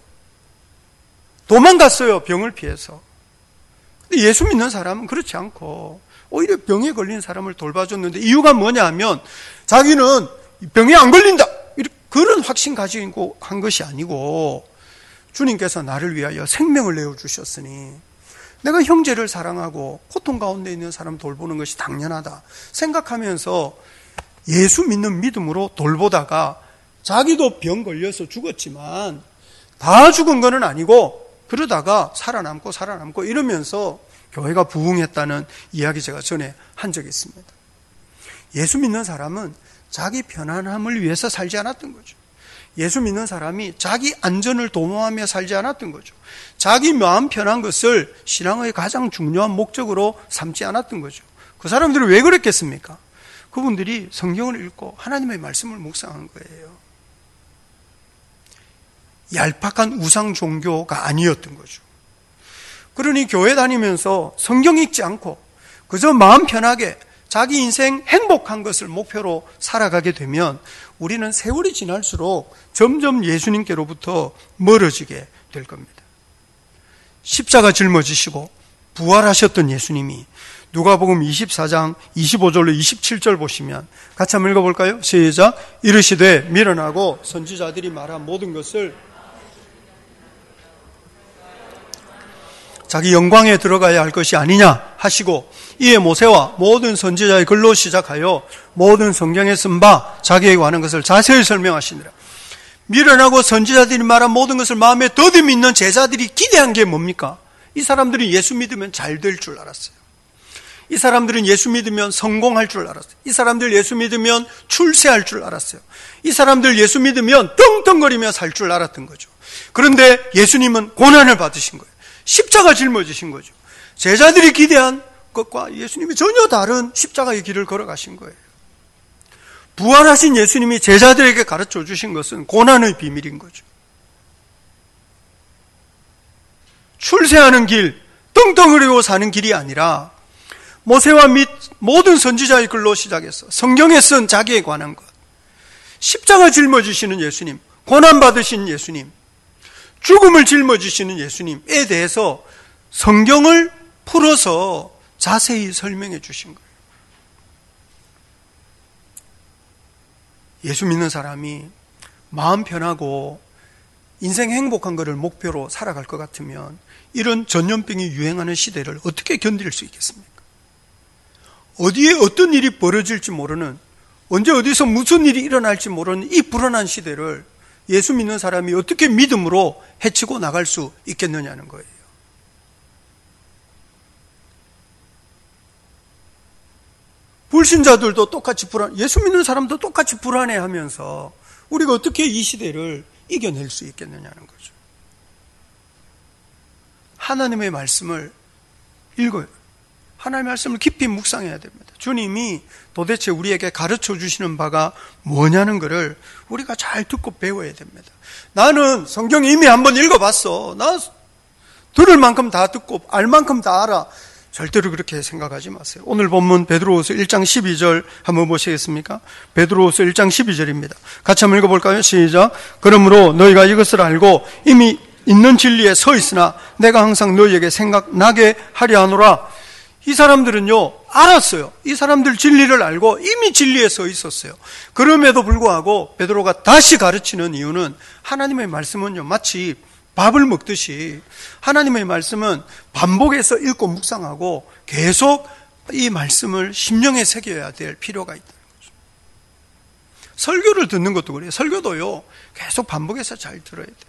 도망갔어요. 병을 피해서. 근데 예수 믿는 사람은 그렇지 않고 오히려 병에 걸린 사람을 돌봐줬는데 이유가 뭐냐 하면 자기는 병에 안 걸린다 그런 확신 가지고 한 것이 아니고 주님께서 나를 위하여 생명을 내어주셨으니 내가 형제를 사랑하고 고통 가운데 있는 사람 돌보는 것이 당연하다 생각하면서 예수 믿는 믿음으로 돌보다가 자기도 병 걸려서 죽었지만 다 죽은 건 아니고 그러다가 살아남고 이러면서 교회가 부흥했다는 이야기 제가 전에 한 적이 있습니다. 예수 믿는 사람은 자기 편안함을 위해서 살지 않았던 거죠. 예수 믿는 사람이 자기 안전을 도모하며 살지 않았던 거죠. 자기 마음 편한 것을 신앙의 가장 중요한 목적으로 삼지 않았던 거죠. 그 사람들이 왜 그랬겠습니까? 그분들이 성경을 읽고 하나님의 말씀을 묵상한 거예요. 얄팍한 우상 종교가 아니었던 거죠. 그러니 교회 다니면서 성경 읽지 않고 그저 마음 편하게 자기 인생 행복한 것을 목표로 살아가게 되면 우리는 세월이 지날수록 점점 예수님께로부터 멀어지게 될 겁니다. 십자가 짊어지시고 부활하셨던 예수님이 누가복음 24장 25절로 27절 보시면 같이 한번 읽어볼까요? 시작. 이르시되 밀어나고 선지자들이 말한 모든 것을 자기 영광에 들어가야 할 것이 아니냐 하시고 이에 모세와 모든 선지자의 글로 시작하여 모든 성경에 쓴 바 자기에게 관한 것을 자세히 설명하시니라. 밀어나고 선지자들이 말한 모든 것을 마음에 더듬 있는 제자들이 기대한 게 뭡니까? 이 사람들이 예수 믿으면 잘 될 줄 알았어요. 이 사람들은 예수 믿으면 성공할 줄 알았어요. 이 사람들 예수 믿으면 출세할 줄 알았어요. 이 사람들 예수 믿으면 떵떵거리며 살 줄 알았던 거죠. 그런데 예수님은 고난을 받으신 거예요. 십자가 짊어지신 거죠. 제자들이 기대한 것과 예수님이 전혀 다른 십자가의 길을 걸어가신 거예요. 부활하신 예수님이 제자들에게 가르쳐 주신 것은 고난의 비밀인 거죠. 출세하는 길, 떵떵거리고 사는 길이 아니라 모세와 및 모든 선지자의 글로 시작해서 성경에 쓴 자기에 관한 것, 십자가 짊어지시는 예수님, 고난받으신 예수님, 죽음을 짊어지시는 예수님에 대해서 성경을 풀어서 자세히 설명해 주신 거예요. 예수 믿는 사람이 마음 편하고 인생 행복한 것을 목표로 살아갈 것 같으면 이런 전염병이 유행하는 시대를 어떻게 견딜 수 있겠습니까? 어디에 어떤 일이 벌어질지 모르는, 언제 어디서 무슨 일이 일어날지 모르는 이 불안한 시대를 예수 믿는 사람이 어떻게 믿음으로 헤치고 나갈 수 있겠느냐는 거예요. 불신자들도 똑같이 예수 믿는 사람도 똑같이 불안해하면서 우리가 어떻게 이 시대를 이겨낼 수 있겠느냐는 거죠. 하나님의 말씀을 읽어요. 하나님의 말씀을 깊이 묵상해야 됩니다. 주님이 도대체 우리에게 가르쳐 주시는 바가 뭐냐는 것을 우리가 잘 듣고 배워야 됩니다. 나는 성경 이미 한번 읽어봤어. 나 들을 만큼 다 듣고 알 만큼 다 알아. 절대로 그렇게 생각하지 마세요. 오늘 본문 베드로후서 1장 12절 한번 보시겠습니까? 베드로후서 1장 12절입니다. 같이 한번 읽어볼까요? 시작. 그러므로 너희가 이것을 알고 이미 있는 진리에 서 있으나 내가 항상 너희에게 생각나게 하려 하노라. 이 사람들은요, 알았어요. 이 사람들 진리를 알고 이미 진리에 서 있었어요. 그럼에도 불구하고 베드로가 다시 가르치는 이유는 하나님의 말씀은요, 마치 밥을 먹듯이 하나님의 말씀은 반복해서 읽고 묵상하고 계속 이 말씀을 심령에 새겨야 될 필요가 있다는 거죠. 설교를 듣는 것도 그래요. 설교도요, 계속 반복해서 잘 들어야 돼요.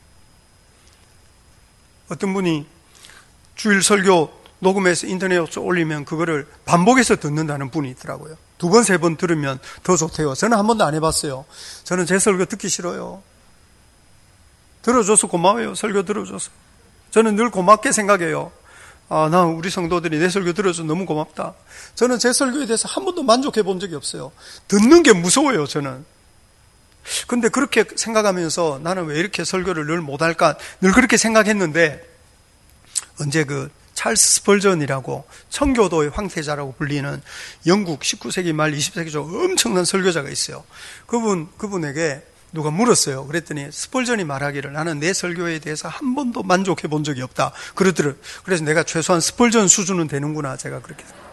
어떤 분이 주일 설교 녹음해서 인터넷에 올리면 그거를 반복해서 듣는다는 분이 있더라고요. 2번, 3번 들으면 더 좋대요. 저는 한 번도 안 해봤어요. 저는 제 설교 듣기 싫어요. 들어줘서 고마워요. 설교 들어줘서. 저는 늘 고맙게 생각해요. 나 우리 성도들이 내 설교 들어줘서 너무 고맙다. 저는 제 설교에 대해서 한 번도 만족해 본 적이 없어요. 듣는 게 무서워요, 저는. 근데 그렇게 생각하면서 나는 왜 이렇게 설교를 늘 못할까? 늘 그렇게 생각했는데, 언제 찰스 스펄전이라고 청교도의 황태자라고 불리는 영국 19세기 말 20세기 초 엄청난 설교자가 있어요. 그분에게 누가 물었어요. 그랬더니 스펄전이 말하기를 나는 내 설교에 대해서 한 번도 만족해 본 적이 없다. 그러더래요. 그래서 내가 최소한 스펄전 수준은 되는구나. 제가 그렇게 생각해요.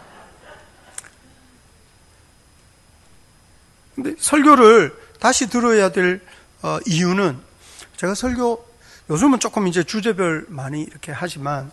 근데 설교를 다시 들어야 될 이유는 제가 요즘은 조금 이제 주제별 많이 이렇게 하지만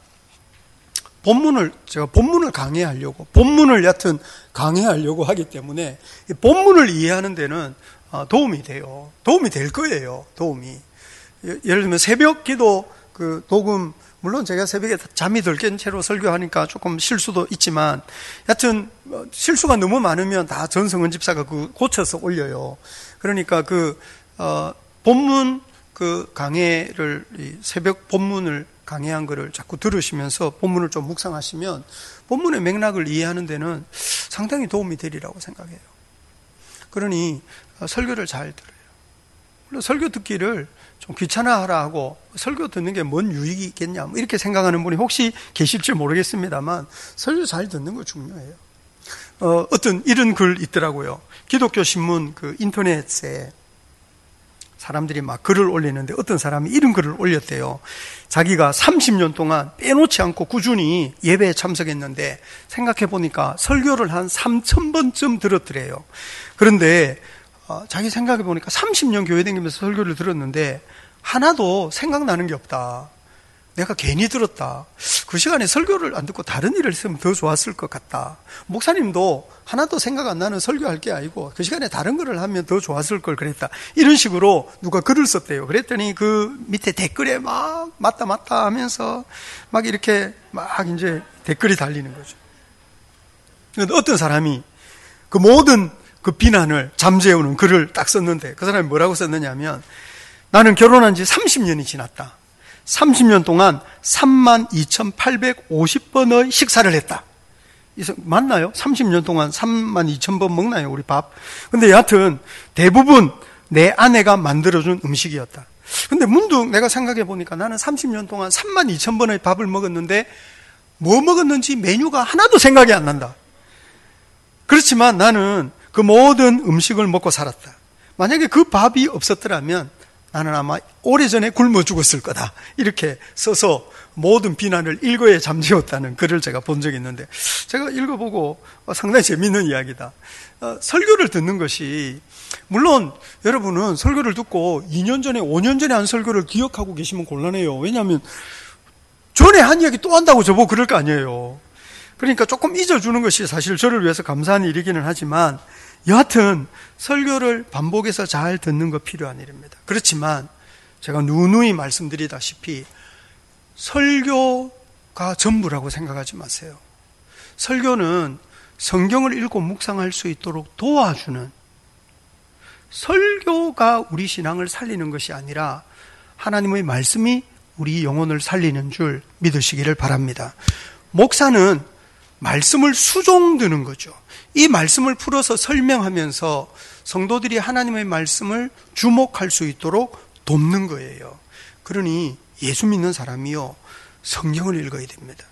제가 본문을 강해하려고, 본문을 얕은 강해하려고 하기 때문에 본문을 이해하는 데는 도움이 돼요. 도움이 될 거예요. 도움이. 예를 들면 새벽 기도 녹음, 물론 제가 새벽에 잠이 덜 깬 채로 설교하니까 조금 실수도 있지만, 여하튼 실수가 너무 많으면 다 전성은 집사가 고쳐서 올려요. 그러니까 본문 강해를, 새벽 본문을 강해한 거를 자꾸 들으시면서 본문을 좀 묵상하시면 본문의 맥락을 이해하는 데는 상당히 도움이 되리라고 생각해요. 그러니 설교를 잘 들어요. 물론 설교 듣기를 좀 귀찮아하라 하고 설교 듣는 게 뭔 유익이 있겠냐 이렇게 생각하는 분이 혹시 계실지 모르겠습니다만 설교 잘 듣는 거 중요해요. 어떤 이런 글 있더라고요. 기독교 신문 인터넷에 사람들이 막 글을 올리는데 어떤 사람이 이런 글을 올렸대요. 자기가 30년 동안 빼놓지 않고 꾸준히 예배에 참석했는데 생각해 보니까 설교를 한 3,000번쯤 들었더래요. 그런데 자기 생각해 보니까 30년 교회 다니면서 설교를 들었는데 하나도 생각나는 게 없다. 내가 괜히 들었다. 그 시간에 설교를 안 듣고 다른 일을 했으면 더 좋았을 것 같다. 목사님도 하나도 생각 안 나는 설교할 게 아니고 그 시간에 다른 거를 하면 더 좋았을 걸 그랬다. 이런 식으로 누가 글을 썼대요. 그랬더니 그 밑에 댓글에 막 맞다 하면서 막 이렇게 막 이제 댓글이 달리는 거죠. 그런데 어떤 사람이 그 모든 비난을 잠재우는 글을 딱 썼는데 그 사람이 뭐라고 썼느냐면 나는 결혼한 지 30년이 지났다. 30년 동안 32,850번의 식사를 했다. 맞나요? 30년 동안 32,000번 먹나요, 우리 밥? 근데 여하튼 대부분 내 아내가 만들어준 음식이었다. 근데 문득 내가 생각해 보니까 나는 30년 동안 32,000번의 밥을 먹었는데 뭐 먹었는지 메뉴가 하나도 생각이 안 난다. 그렇지만 나는 그 모든 음식을 먹고 살았다. 만약에 그 밥이 없었더라면 나는 아마 오래전에 굶어 죽었을 거다. 이렇게 써서 모든 비난을 일거에 잠재웠다는 글을 제가 본 적이 있는데 제가 읽어보고 상당히 재미있는 이야기다. 설교를 듣는 것이 물론 여러분은 설교를 듣고 2년 전에 5년 전에 한 설교를 기억하고 계시면 곤란해요. 왜냐하면 전에 한 이야기 또 한다고 저보고 그럴 거 아니에요. 그러니까 조금 잊어주는 것이 사실 저를 위해서 감사한 일이기는 하지만 여하튼 설교를 반복해서 잘 듣는 거 필요한 일입니다. 그렇지만 제가 누누이 말씀드리다시피 설교가 전부라고 생각하지 마세요. 설교는 성경을 읽고 묵상할 수 있도록 도와주는, 설교가 우리 신앙을 살리는 것이 아니라 하나님의 말씀이 우리 영혼을 살리는 줄 믿으시기를 바랍니다. 목사는 말씀을 수종드는 거죠. 이 말씀을 풀어서 설명하면서 성도들이 하나님의 말씀을 주목할 수 있도록 돕는 거예요. 그러니 예수 믿는 사람이요, 성경을 읽어야 됩니다.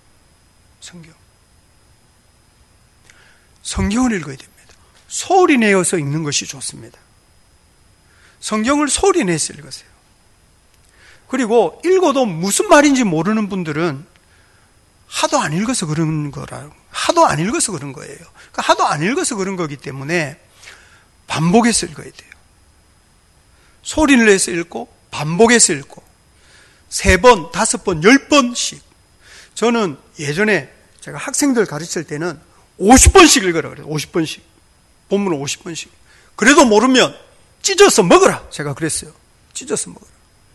성경을 읽어야 됩니다. 소리 내어서 읽는 것이 좋습니다. 성경을 소리 내서 읽으세요. 그리고 읽어도 무슨 말인지 모르는 분들은 하도 안 읽어서 그런 거예요. 그러니까 하도 안 읽어서 그런 거기 때문에 반복해서 읽어야 돼요. 소리를 내서 읽고 반복해서 읽고 3번, 5번, 10번씩. 저는 예전에 제가 학생들 가르칠 때는 50번씩 읽으라 그래요. 50번씩. 본문을 50번씩. 그래도 모르면 찢어서 먹어라. 제가 그랬어요. 찢어서 먹어라.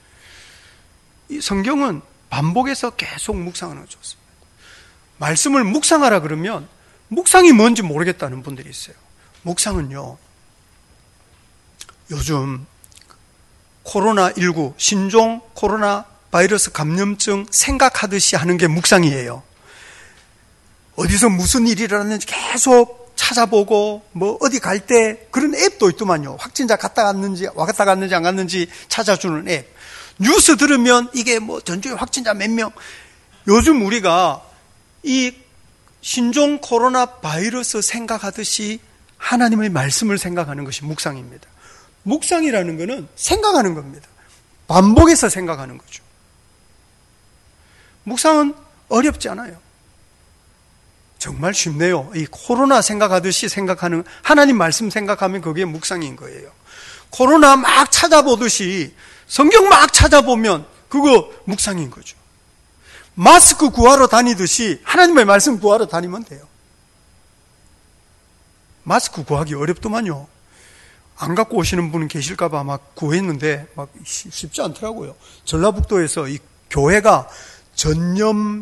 이 성경은 반복해서 계속 묵상하는 게 좋습니다. 말씀을 묵상하라 그러면 묵상이 뭔지 모르겠다는 분들이 있어요. 묵상은요, 요즘 코로나19 신종 코로나 바이러스 감염증 생각하듯이 하는 게 묵상이에요. 어디서 무슨 일이 일어났는지 계속 찾아보고, 뭐 어디 갈 때 그런 앱도 있더만요. 확진자 갔다 갔는지 안 갔는지 찾아주는 앱. 뉴스 들으면 이게 뭐 전주에 확진자 몇 명. 요즘 우리가 이 신종 코로나 바이러스 생각하듯이 하나님의 말씀을 생각하는 것이 묵상입니다. 묵상이라는 것은 생각하는 겁니다. 반복해서 생각하는 거죠. 묵상은 어렵지 않아요. 정말 쉽네요. 이 코로나 생각하듯이 생각하는, 하나님 말씀 생각하면 그게 묵상인 거예요. 코로나 막 찾아보듯이 성경 막 찾아보면 그거 묵상인 거죠. 마스크 구하러 다니듯이 하나님의 말씀 구하러 다니면 돼요. 마스크 구하기 어렵더만요. 안 갖고 오시는 분 계실까봐 막 구했는데 막 쉽지 않더라고요. 전라북도에서 이 교회가 전염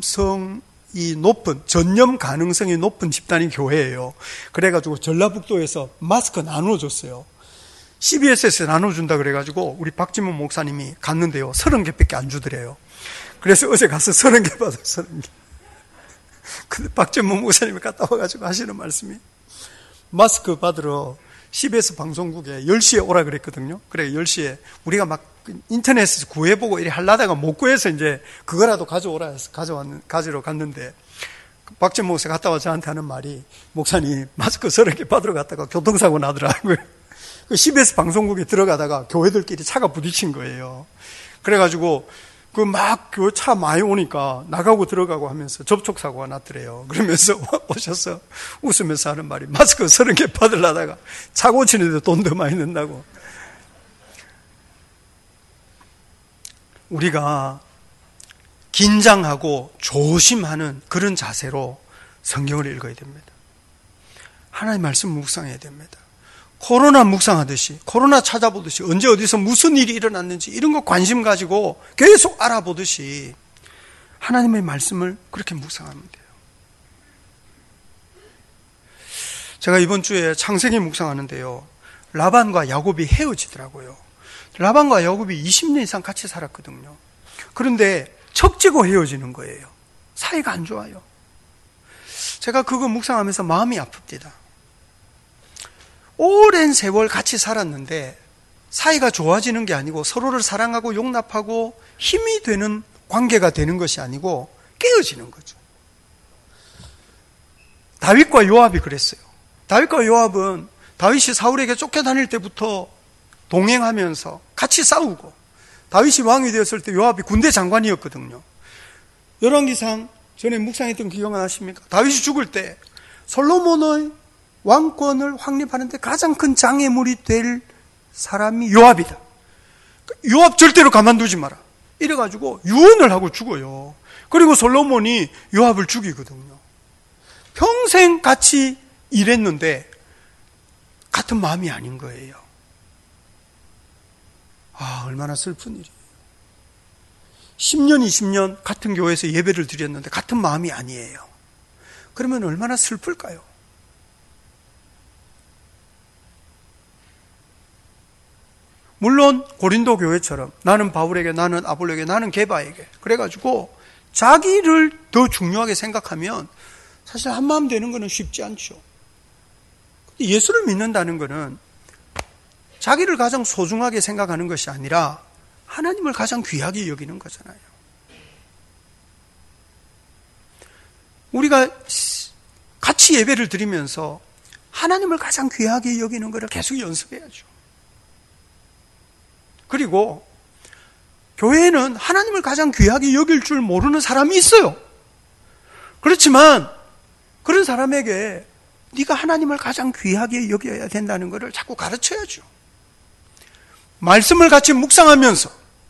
가능성이 높은 집단인 교회예요. 그래가지고 전라북도에서 마스크 나눠줬어요. CBS에서 나눠준다 그래가지고 우리 박진문 목사님이 갔는데요, 30개밖에 안 주더래요. 그래서 어제 가서 30개 받았어요. 30개. 근데 박진문 목사님이 갔다 와가지고 하시는 말씀이, 마스크 받으러 CBS 방송국에 10시에 오라 그랬거든요. 그래 10시에 우리가 막 인터넷에서 구해보고 이래 하려다가 못 구해서 이제 그거라도 가져오라 해서 가지러 갔는데, 박진문 목사 갔다 와 저한테 하는 말이, 목사님 마스크 30개 받으러 갔다가 교통사고 나더라고요. 그 CBS 방송국에 들어가다가 교회들끼리 차가 부딪힌 거예요. 그래가지고 그 막 그 차 많이 오니까 나가고 들어가고 하면서 접촉사고가 났더래요. 그러면서 오셔서 웃으면서 하는 말이, 마스크 30개 받으려다가 차 고치는데 돈 더 많이 낸다고. 우리가 긴장하고 조심하는 그런 자세로 성경을 읽어야 됩니다. 하나님의 말씀 묵상해야 됩니다. 코로나 묵상하듯이, 코로나 찾아보듯이, 언제 어디서 무슨 일이 일어났는지 이런 거 관심 가지고 계속 알아보듯이 하나님의 말씀을 그렇게 묵상하면 돼요. 제가 이번 주에 창세기 묵상하는데요, 라반과 야곱이 헤어지더라고요. 라반과 야곱이 20년 이상 같이 살았거든요. 그런데 척지고 헤어지는 거예요. 사이가 안 좋아요. 제가 그거 묵상하면서 마음이 아픕니다. 오랜 세월 같이 살았는데 사이가 좋아지는 게 아니고 서로를 사랑하고 용납하고 힘이 되는 관계가 되는 것이 아니고 깨어지는 거죠. 다윗과 요압이 그랬어요. 다윗과 요압은 다윗이 사울에게 쫓겨다닐 때부터 동행하면서 같이 싸우고, 다윗이 왕이 되었을 때 요압이 군대 장관이었거든요. 열왕기상 전에 묵상했던 기억 나십니까? 다윗이 죽을 때 솔로몬의 왕권을 확립하는데 가장 큰 장애물이 될 사람이 요압이다. 요압 절대로 가만두지 마라. 이래가지고 유언을 하고 죽어요. 그리고 솔로몬이 요압을 죽이거든요. 평생 같이 일했는데 같은 마음이 아닌 거예요. 얼마나 슬픈 일이에요. 10년, 20년 같은 교회에서 예배를 드렸는데 같은 마음이 아니에요. 그러면 얼마나 슬플까요? 물론 고린도 교회처럼 나는 바울에게, 나는 아볼로에게, 나는 게바에게 그래가지고 자기를 더 중요하게 생각하면 사실 한마음 되는 것은 쉽지 않죠. 예수를 믿는다는 것은 자기를 가장 소중하게 생각하는 것이 아니라 하나님을 가장 귀하게 여기는 거잖아요. 우리가 같이 예배를 드리면서 하나님을 가장 귀하게 여기는 것을 계속 연습해야죠. 그리고 교회에는 하나님을 가장 귀하게 여길 줄 모르는 사람이 있어요. 그렇지만 그런 사람에게 네가 하나님을 가장 귀하게 여겨야 된다는 것을 자꾸 가르쳐야죠. 말씀을 같이 묵상하면서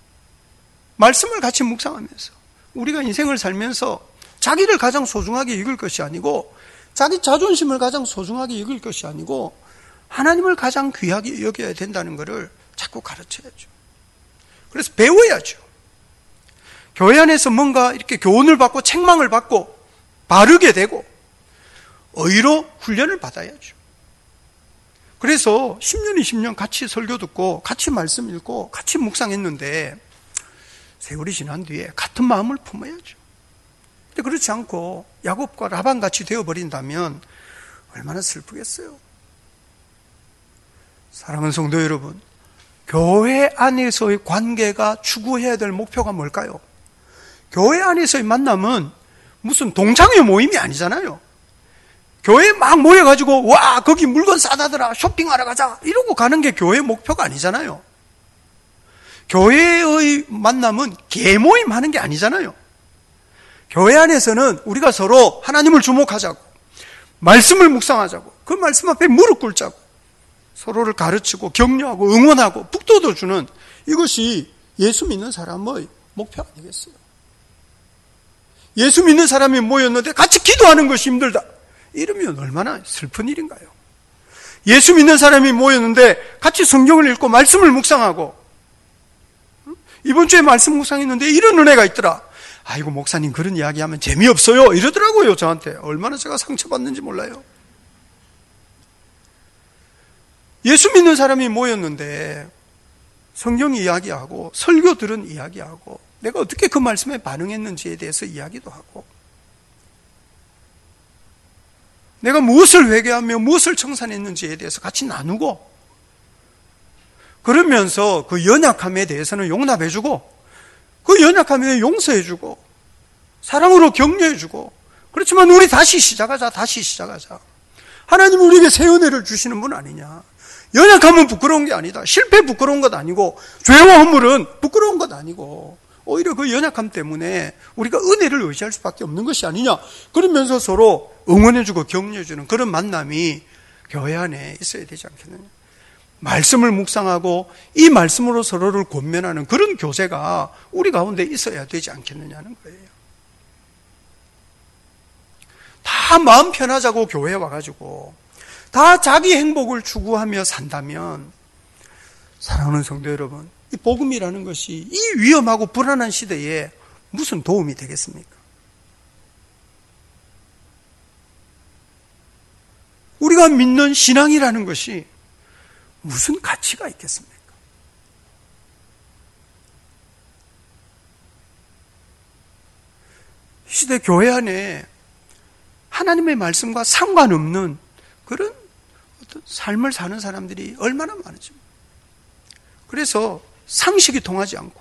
우리가 인생을 살면서 자기를 가장 소중하게 여길 것이 아니고 자기 자존심을 가장 소중하게 여길 것이 아니고 하나님을 가장 귀하게 여겨야 된다는 것을 자꾸 가르쳐야죠. 그래서 배워야죠. 교회 안에서 뭔가 이렇게 교훈을 받고 책망을 받고 바르게 되고 의로 훈련을 받아야죠. 그래서 10년, 20년 같이 설교 듣고 같이 말씀 읽고 같이 묵상했는데 세월이 지난 뒤에 같은 마음을 품어야죠. 근데 그렇지 않고 야곱과 라반같이 되어버린다면 얼마나 슬프겠어요. 사랑하는 성도 여러분, 교회 안에서의 관계가 추구해야 될 목표가 뭘까요? 교회 안에서의 만남은 무슨 동창회 모임이 아니잖아요. 교회에 막 모여가지고 와 거기 물건 싸다더라 쇼핑하러 가자 이러고 가는 게 교회의 목표가 아니잖아요. 교회의 만남은 개모임 하는 게 아니잖아요. 교회 안에서는 우리가 서로 하나님을 주목하자고 말씀을 묵상하자고 그 말씀 앞에 무릎 꿇자고 서로를 가르치고 격려하고 응원하고 북돋워주는 이것이 예수 믿는 사람의 목표 아니겠어요? 예수 믿는 사람이 모였는데 같이 기도하는 것이 힘들다 이러면 얼마나 슬픈 일인가요? 예수 믿는 사람이 모였는데 같이 성경을 읽고 말씀을 묵상하고 이번 주에 말씀 묵상했는데 이런 은혜가 있더라. 아이고 목사님 그런 이야기하면 재미없어요 이러더라고요. 저한테 얼마나 제가 상처받는지 몰라요. 예수 믿는 사람이 모였는데 성경 이야기하고 설교 들은 이야기하고 내가 어떻게 그 말씀에 반응했는지에 대해서 이야기도 하고 내가 무엇을 회개하며 무엇을 청산했는지에 대해서 같이 나누고 그러면서 그 연약함에 대해서는 용납해주고 그 연약함에 용서해주고 사랑으로 격려해주고 그렇지만 우리 다시 시작하자. 하나님은 우리에게 새 은혜를 주시는 분 아니냐. 연약함은 부끄러운 게 아니다. 실패 부끄러운 것 아니고 죄와 허물은 부끄러운 것 아니고 오히려 그 연약함 때문에 우리가 은혜를 의지할 수밖에 없는 것이 아니냐. 그러면서 서로 응원해주고 격려해주는 그런 만남이 교회 안에 있어야 되지 않겠느냐. 말씀을 묵상하고 이 말씀으로 서로를 권면하는 그런 교제가 우리 가운데 있어야 되지 않겠느냐는 거예요. 다 마음 편하자고 교회에 와가지고 다 자기 행복을 추구하며 산다면 사랑하는 성도 여러분, 이 복음이라는 것이 이 위험하고 불안한 시대에 무슨 도움이 되겠습니까? 우리가 믿는 신앙이라는 것이 무슨 가치가 있겠습니까? 이 시대 교회 안에 하나님의 말씀과 상관없는 그런 어떤 삶을 사는 사람들이 얼마나 많은지. 그래서 상식이 통하지 않고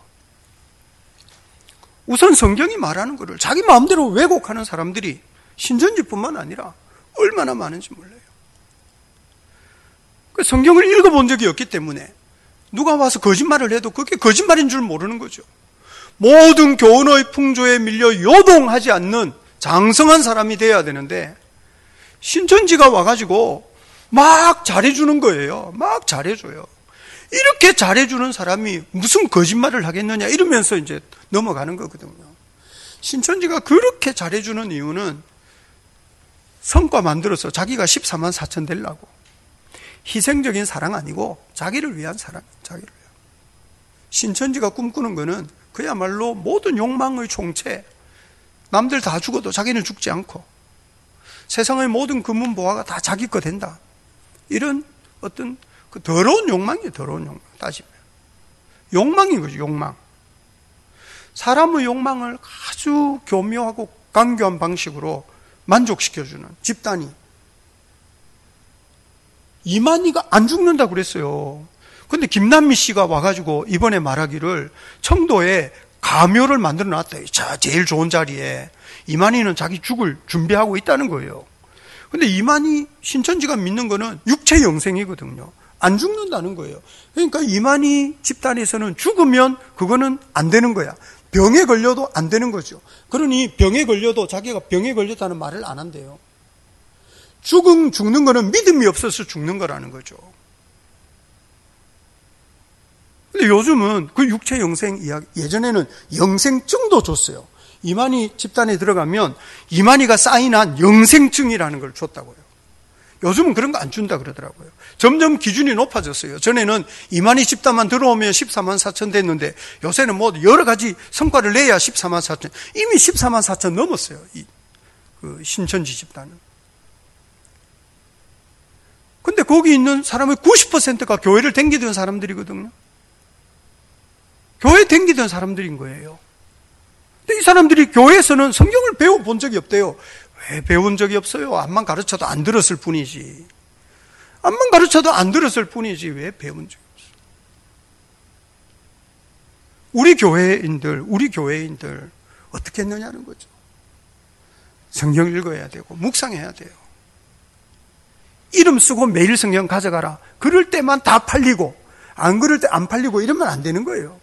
우선 성경이 말하는 것을 자기 마음대로 왜곡하는 사람들이 신천지뿐만 아니라 얼마나 많은지 몰라요. 성경을 읽어본 적이 없기 때문에 누가 와서 거짓말을 해도 그게 거짓말인 줄 모르는 거죠. 모든 교훈의 풍조에 밀려 요동하지 않는 장성한 사람이 돼야 되는데 신천지가 와가지고 막 잘해주는 거예요. 막 잘해줘요. 이렇게 잘해주는 사람이 무슨 거짓말을 하겠느냐 이러면서 이제 넘어가는 거거든요. 신천지가 그렇게 잘해주는 이유는 성과 만들어서 자기가 14만 4천 되려고. 희생적인 사랑 아니고 자기를 위한 사랑, 자기를 위한. 신천지가 꿈꾸는 거는 그야말로 모든 욕망의 총체, 남들 다 죽어도 자기는 죽지 않고 세상의 모든 금은보화가 다 자기 거 된다. 이런 어떤 그 더러운 욕망이에요. 더러운 욕망. 따지면 욕망인 거죠, 욕망. 사람의 욕망을 아주 교묘하고 강교한 방식으로 만족시켜주는 집단이. 이만희가 안 죽는다고 그랬어요. 근데 김남미 씨가 와가지고 이번에 말하기를 청도에 가묘를 만들어 놨다. 자, 제일 좋은 자리에. 이만희는 자기 죽을 준비하고 있다는 거예요. 근데 이만희 신천지가 믿는 거는 육체 영생이거든요. 안 죽는다는 거예요. 그러니까 이만희 집단에서는 죽으면 그거는 안 되는 거야. 병에 걸려도 안 되는 거죠. 그러니 병에 걸려도 자기가 병에 걸렸다는 말을 안 한대요. 죽는 거는 믿음이 없어서 죽는 거라는 거죠. 근데 요즘은 그 육체 영생 이야기, 예전에는 영생증도 줬어요. 이만희 집단에 들어가면 이만희가 사인한 영생증이라는 걸 줬다고요. 요즘은 그런 거 안 준다 그러더라고요. 점점 기준이 높아졌어요. 전에는 이만희 집단만 들어오면 14만 4천 됐는데 요새는 뭐 여러 가지 성과를 내야 14만 4천. 이미 14만 4천 넘었어요. 그 신천지 집단은. 근데 거기 있는 사람의 90%가 교회를 댕기던 사람들이거든요. 교회 댕기던 사람들인 거예요. 근데 이 사람들이 교회에서는 성경을 배워본 적이 없대요. 왜 배운 적이 없어요? 암만 가르쳐도 안 들었을 뿐이지. 암만 가르쳐도 안 들었을 뿐이지 왜 배운 적이 없어요? 우리 교회인들 어떻게 했느냐는 거죠. 성경 읽어야 되고 묵상해야 돼요. 이름 쓰고 매일 성경 가져가라. 그럴 때만 다 팔리고 안 그럴 때 안 팔리고 이러면 안 되는 거예요.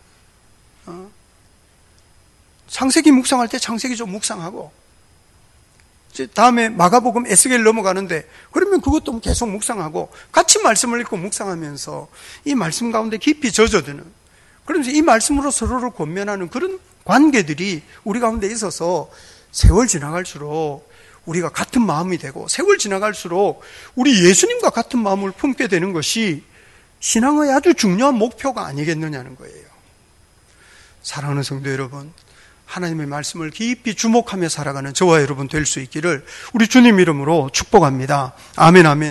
창세기 묵상할 때 창세기 좀 묵상하고 다음에 마가복음 에스겔 넘어가는데 그러면 그것도 계속 묵상하고 같이 말씀을 읽고 묵상하면서 이 말씀 가운데 깊이 젖어드는 그러면서 이 말씀으로 서로를 권면하는 그런 관계들이 우리 가운데 있어서 세월 지나갈수록 우리가 같은 마음이 되고 세월 지나갈수록 우리 예수님과 같은 마음을 품게 되는 것이 신앙의 아주 중요한 목표가 아니겠느냐는 거예요. 사랑하는 성도 여러분, 하나님의 말씀을 깊이 주목하며 살아가는 저와 여러분 될 수 있기를 우리 주님 이름으로 축복합니다. 아멘, 아멘.